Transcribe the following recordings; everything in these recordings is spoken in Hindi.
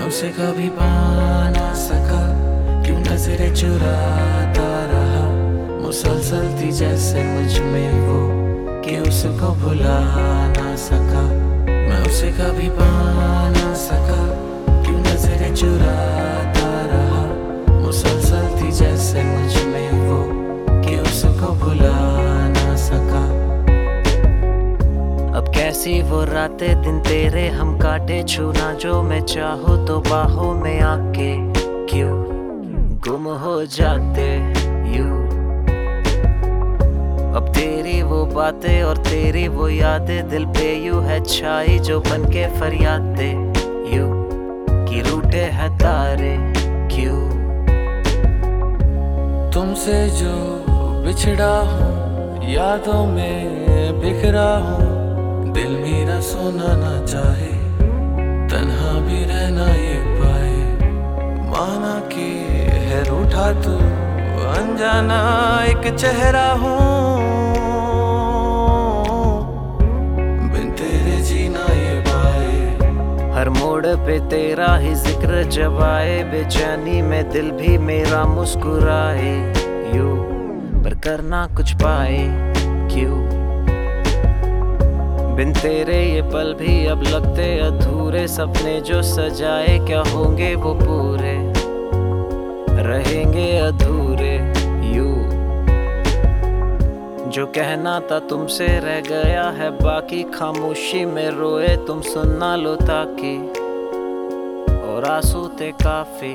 उसे कभी पा ना सका, क्यों नजरें चुराता रहा। मुसलसल थी जैसे मुझ में वो कि उसको भुला ना सका। मैं उसे कभी पा ना सका, क्यों नजरें चुराता रहा। मुसलसल थी जैसे मुझ में वो कि उसको भुला ना सका। अब कैसी वो रातें दिन तेरे हम काटे, छूना जो मैं चाहूँ तो बाहों में आके क्यों गुम हो जाते यूं। अब तेरी वो बातें और तेरी वो यादें दिल पे यूं है छाई, जो बनके फरियादें यूं कि रूठे हैं तारे क्यों। तुमसे जो बिछड़ा हूँ, यादों में बिखरा हूँ। दिल मेरा सोना ना चाहे, तन्हा भी रहना ये पाए। माना कि है रूठा तू, अनजाना एक चेहरा हूँ। बिन तेरे जीना ये पाए। हर मोड़ पे तेरा ही जिक्र जब आए, बेचैनी में दिल भी मेरा मुस्कुराए यूं, पर करना कुछ पाए क्यों। बिन तेरे ये पल भी अब लगते अधूरे, सपने जो सजाए क्या होंगे वो पूरे, रहेंगे अधूरे यूं। जो कहना था तुमसे रह गया है बाकी, खामोशी में रोए तुम सुनना लो ताकि, और आंसू थे काफी।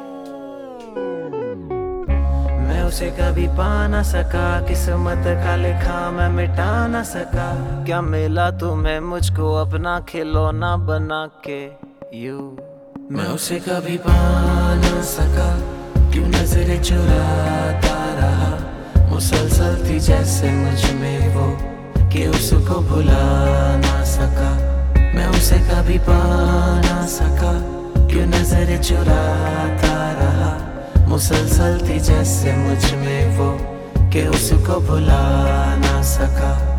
मैं उसे कभी पा ना सका, किस्मत का लिखा मैं मिटा ना सका। क्या मिला तुम्हें मुझको अपना खिलौना बना के यूं। मैं उसे कभी पा ना सका, क्यों नजरें चुराता रहा। मुसलसल थी जैसे मुझ में वो कि उसको भुला ना सका। मैं उसे कभी पा ना सका, क्यों नजरें चुराता रहा। मुसलसल थी जैसे मुझ में वो कि उसको भुला ना सका।